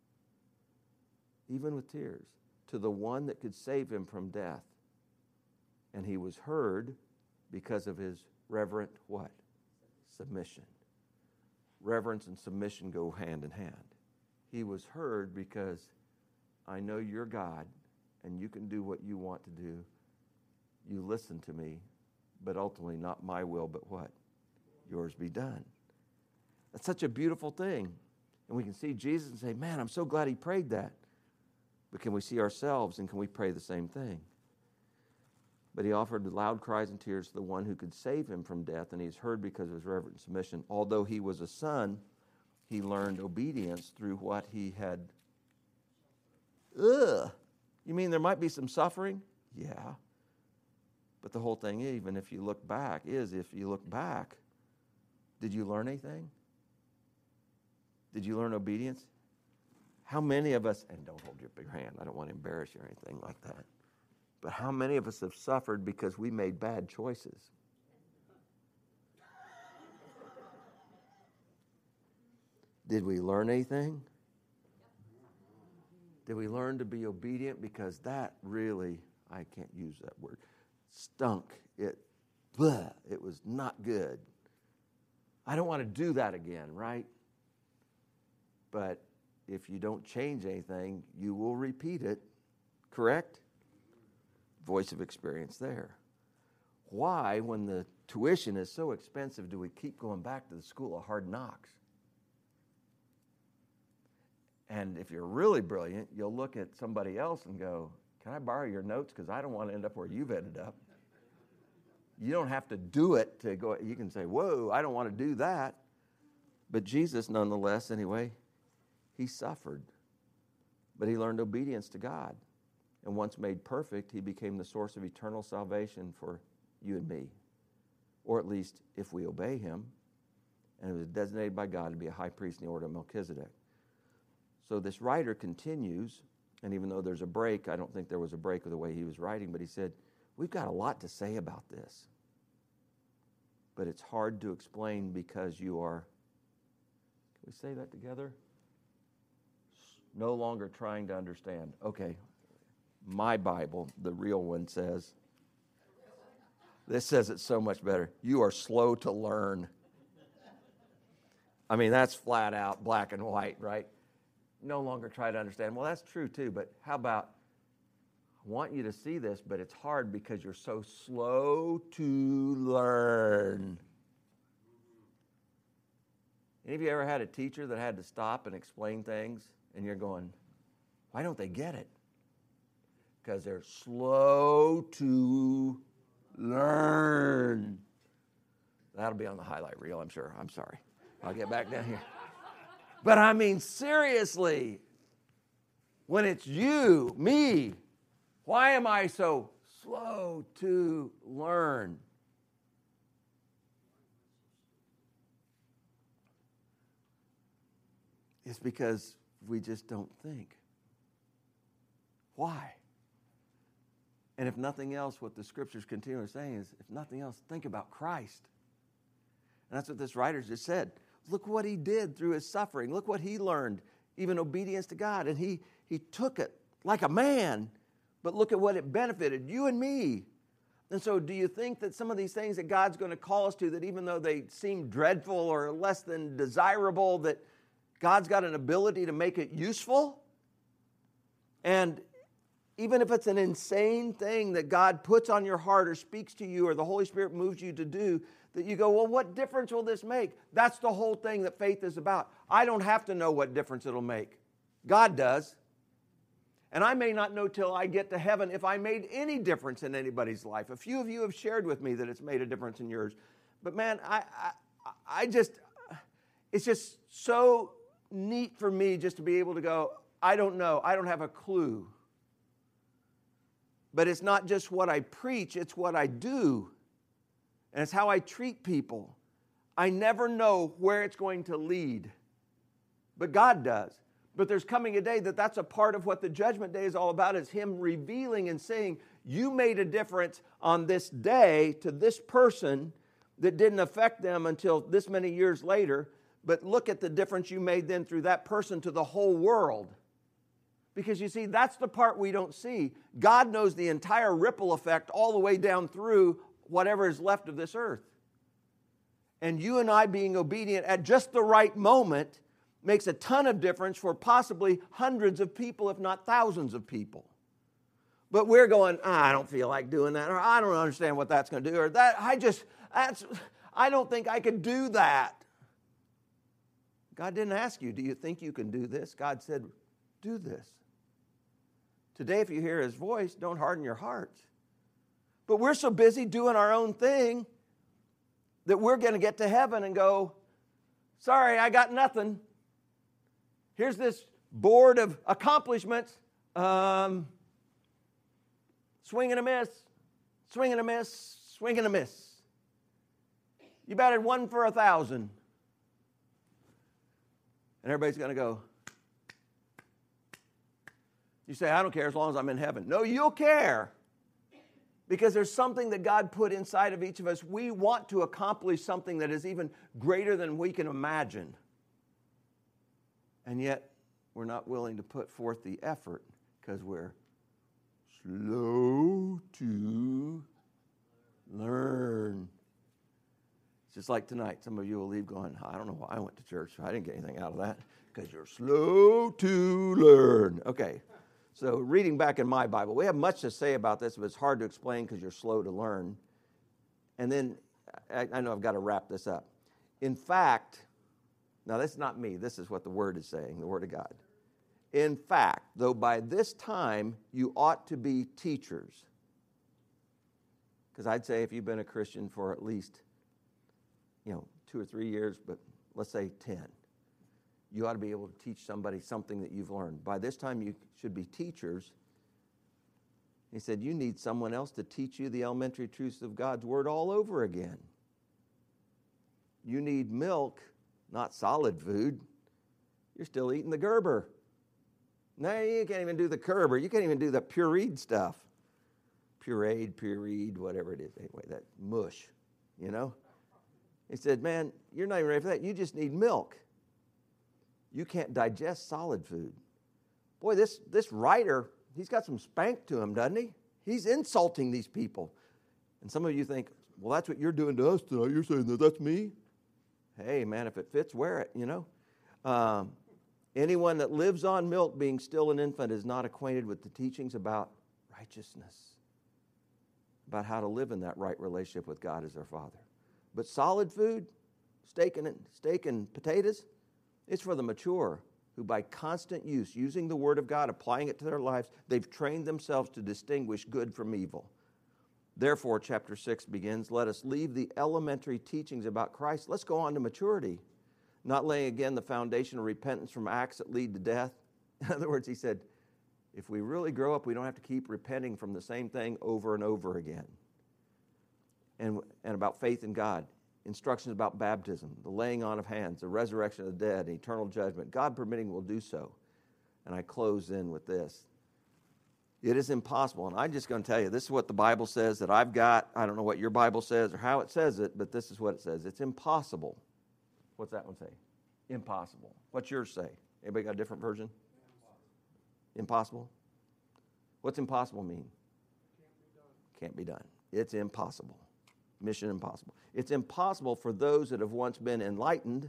even with tears, to the one that could save him from death. And he was heard because of his reverent what? Submission. Reverence and submission go hand in hand. He was heard because I know you're God and you can do what you want to do. You listen to me, but ultimately not my will, but what? Yours be done. That's such a beautiful thing. And we can see Jesus and say, man, I'm so glad he prayed that. But can we see ourselves and can we pray the same thing? But he offered loud cries and tears to the one who could save him from death, and he's heard because of his reverent submission. Although he was a son, he learned obedience through what he had. Ugh. You mean there might be some suffering? Yeah. But the whole thing, even if you look back, is if you look back, did you learn anything? Did you learn obedience? How many of us, and don't hold your big hand, I don't want to embarrass you or anything like that, but how many of us have suffered because we made bad choices? Did we learn anything? Did we learn to be obedient? Because that really, I can't use that word, stunk. It, bleh, it was not good. I don't want to do that again, right? But if you don't change anything, you will repeat it, correct? Voice of experience there. Why, when the tuition is so expensive, do we keep going back to the school of hard knocks? And if you're really brilliant, you'll look at somebody else and go, can I borrow your notes? Because I don't want to end up where you've ended up. You don't have to do it to go. You can say, whoa, I don't want to do that. But Jesus, nonetheless, anyway, he suffered. But he learned obedience to God. And once made perfect, he became the source of eternal salvation for you and me. Or at least if we obey him. And it was designated by God to be a high priest in the order of Melchizedek. So this writer continues, and even though there's a break, I don't think there was a break with the way he was writing, but he said, we've got a lot to say about this. But it's hard to explain because you are, can we say that together? No longer trying to understand. Okay, my Bible, the real one, says, this says it so much better. You are slow to learn. I mean, that's flat out black and white, right? No longer try to understand. Well, that's true too, but how about, I want you to see this, but it's hard because you're so slow to learn. Any of you ever had a teacher that had to stop and explain things, and you're going, why don't they get it? Because they're slow to learn. That'll be on the highlight reel, I'm sure. I'm sorry. I'll get back down here. But I mean, seriously, when it's you, me, why am I so slow to learn? It's because we just don't think. Why? And if nothing else, what the scriptures continue saying is, if nothing else, think about Christ. And that's what this writer just said. Look what he did through his suffering. Look what he learned, even obedience to God. And he, he took it like a man, but look at what it benefited, you and me. And so do you think that some of these things that God's going to call us to, that even though they seem dreadful or less than desirable, that God's got an ability to make it useful? And even if it's an insane thing that God puts on your heart or speaks to you or the Holy Spirit moves you to do, that you go, well, what difference will this make? That's the whole thing that faith is about. I don't have to know what difference it'll make. God does. And I may not know till I get to heaven if I made any difference in anybody's life. A few of you have shared with me that it's made a difference in yours. But man, I, I, I just, it's just so neat for me just to be able to go, I don't know. I don't have a clue. But it's not just what I preach, it's what I do. And it's how I treat people. I never know where it's going to lead. But God does. But there's coming a day that that's a part of what the judgment day is all about, is him revealing and saying, you made a difference on this day to this person that didn't affect them until this many years later. But look at the difference you made then through that person to the whole world. Because you see, that's the part we don't see. God knows the entire ripple effect all the way down through whatever is left of this earth. And you and I being obedient at just the right moment makes a ton of difference for possibly hundreds of people, if not thousands of people. But we're going, oh, I don't feel like doing that, or I don't understand what that's going to do, or that I just, that's, I don't think I could do that. God didn't ask you, do you think you can do this? God said, do this. Today, if you hear his voice, don't harden your hearts. But we're so busy doing our own thing that we're going to get to heaven and go, sorry, I got nothing. Here's this board of accomplishments. Um, swing and a miss, swing and a miss, swing and a miss. You batted one for a thousand. And everybody's going to go. You say, I don't care as long as I'm in heaven. No, you'll care. Because there's something that God put inside of each of us. We want to accomplish something that is even greater than we can imagine. And yet, we're not willing to put forth the effort because we're slow to learn. It's just like tonight. Some of you will leave going, I don't know why I went to church. I didn't get anything out of that. Because you're slow to learn. Okay. So reading back in my Bible, we have much to say about this, but it's hard to explain because you're slow to learn. And then, I, I know I've got to wrap this up. In fact, now this is not me, this is what the Word is saying, the Word of God. In fact, though by this time you ought to be teachers. Because I'd say if you've been a Christian for at least, you know, two or three years, but let's say ten. You ought to be able to teach somebody something that you've learned. By this time, you should be teachers. He said, you need someone else to teach you the elementary truths of God's word all over again. You need milk, not solid food. You're still eating the Gerber. No, you can't even do the Gerber. You can't even do the pureed stuff. Pureed, pureed, whatever it is. Anyway, that mush, you know. He said, man, you're not even ready for that. You just need milk. You can't digest solid food. Boy, this, this writer, he's got some spank to him, doesn't he? He's insulting these people. And some of you think, well, that's what you're doing to us tonight. You're saying that that's me? Hey, man, if it fits, wear it, you know. Um, anyone that lives on milk being still an infant is not acquainted with the teachings about righteousness, about how to live in that right relationship with God as their Father. But solid food, steak and, steak and potatoes, it's for the mature who by constant use, using the Word of God, applying it to their lives, they've trained themselves to distinguish good from evil. Therefore, chapter six begins, let us leave the elementary teachings about Christ. Let's go on to maturity, not laying again the foundation of repentance from acts that lead to death. In other words, he said, if we really grow up, we don't have to keep repenting from the same thing over and over again. And, and about faith in God. Instructions about baptism, the laying on of hands, the resurrection of the dead, eternal judgment. God permitting will do so. And I close in with this. It is impossible, and I'm just going to tell you, this is what the Bible says that I've got. I don't know what your Bible says or how it says it, but this is what it says. It's impossible. What's that one say? Impossible. What's yours say? Anybody got a different version? Impossible? What's impossible mean? Can't be done. Can't be done. It's impossible. Mission impossible. It's impossible for those that have once been enlightened,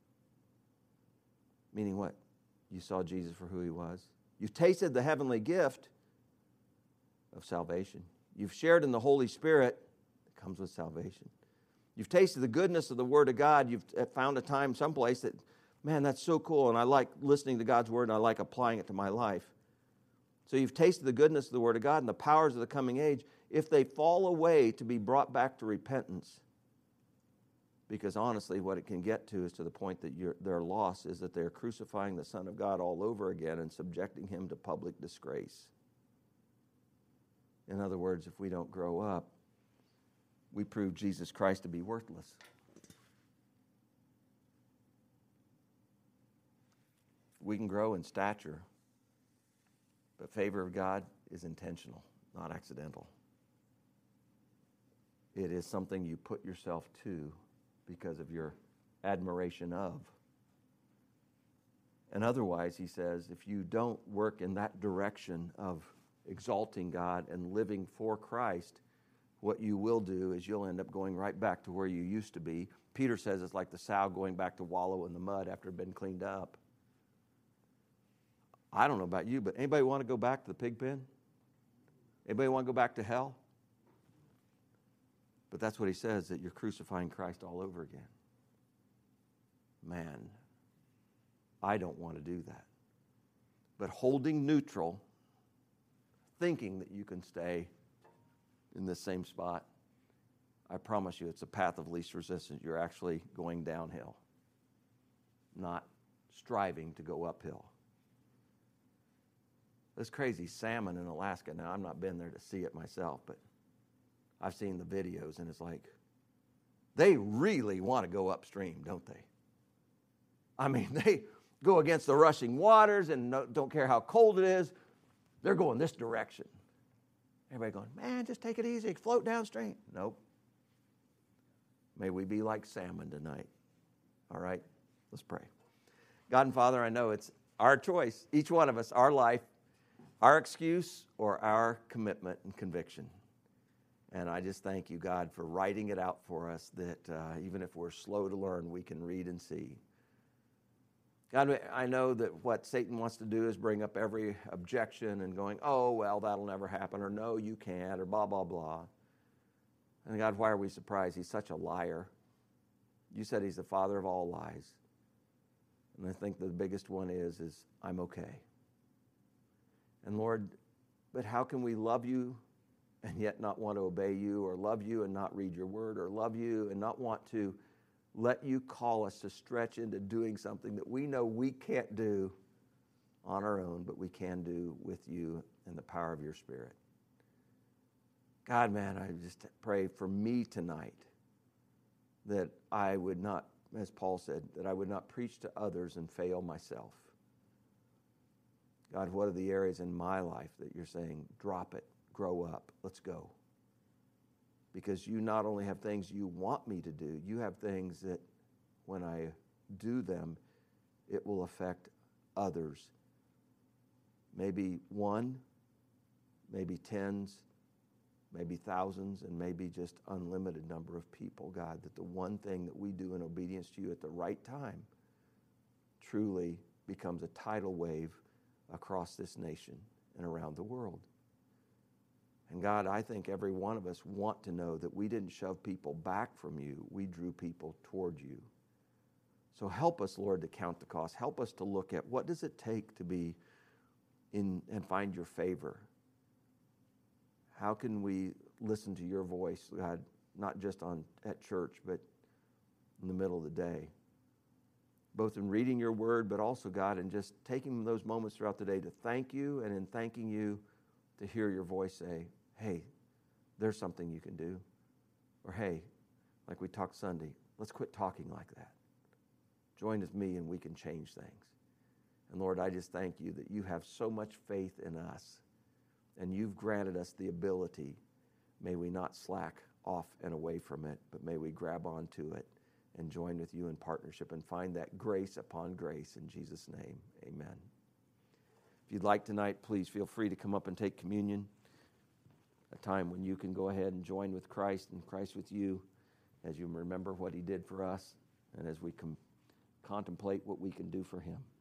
meaning what? You saw Jesus for who he was. You've tasted the heavenly gift of salvation. You've shared in the Holy Spirit that comes with salvation. You've tasted the goodness of the Word of God. You've found a time someplace that, man, that's so cool, and I like listening to God's Word, and I like applying it to my life. So you've tasted the goodness of the Word of God and the powers of the coming age. If they fall away, to be brought back to repentance, because honestly, what it can get to is to the point that you're, their loss is that they're crucifying the Son of God all over again and subjecting him to public disgrace. In other words, if we don't grow up, we prove Jesus Christ to be worthless. We can grow in stature, but favor of God is intentional, not accidental. It is something you put yourself to because of your admiration of. And otherwise, he says, if you don't work in that direction of exalting God and living for Christ, what you will do is you'll end up going right back to where you used to be. Peter says it's like the sow going back to wallow in the mud after it had been cleaned up. I don't know about you, but anybody want to go back to the pig pen? Anybody want to go back to hell? But that's what he says, that you're crucifying Christ all over again. Man, I don't want to do that. But holding neutral, thinking that you can stay in the same spot, I promise you it's a path of least resistance. You're actually going downhill, not striving to go uphill. It's crazy, salmon in Alaska. Now, I've not been there to see it myself, but I've seen the videos, and it's like, they really want to go upstream, don't they? I mean, they go against the rushing waters and no, don't care how cold it is. They're going this direction. Everybody going, man, just take it easy, float downstream. Nope. May we be like salmon tonight. All right, let's pray. God and Father, I know it's our choice, each one of us, our life, our excuse or our commitment and conviction. And I just thank you, God, for writing it out for us that uh, even if we're slow to learn, we can read and see. God, I know that what Satan wants to do is bring up every objection and going, oh, well, that'll never happen, or no, you can't, or blah, blah, blah. And God, why are we surprised? He's such a liar. You said he's the father of all lies. And I think the biggest one is, is I'm okay. And Lord, but how can we love you and yet not want to obey you, or love you and not read your word, or love you and not want to let you call us to stretch into doing something that we know we can't do on our own, but we can do with you and the power of your Spirit? God, man, I just pray for me tonight that I would not, as Paul said, that I would not preach to others and fail myself. God, what are the areas in my life that you're saying, drop it, grow up, let's go? Because you not only have things you want me to do, you have things that when I do them, it will affect others. Maybe one, maybe tens, maybe thousands, and maybe just unlimited number of people, God, that the one thing that we do in obedience to you at the right time truly becomes a tidal wave across this nation and around the world. And God, I think every one of us want to know that we didn't shove people back from you, we drew people toward you. So help us, Lord, to count the cost. Help us to look at what does it take to be in and find your favor. How can we listen to your voice, God, not just on at church, but in the middle of the day? Both in reading your word, but also, God, in just taking those moments throughout the day to thank you, and in thanking you to hear your voice say, hey, there's something you can do. Or hey, like we talked Sunday, let's quit talking like that. Join with me and we can change things. And Lord, I just thank you that you have so much faith in us, and you've granted us the ability. May we not slack off and away from it, but may we grab onto it and join with you in partnership and find that grace upon grace in Jesus' name. Amen. If you'd like tonight, please feel free to come up and take communion, a time when you can go ahead and join with Christ and Christ with you as you remember what he did for us and as we com- contemplate what we can do for him.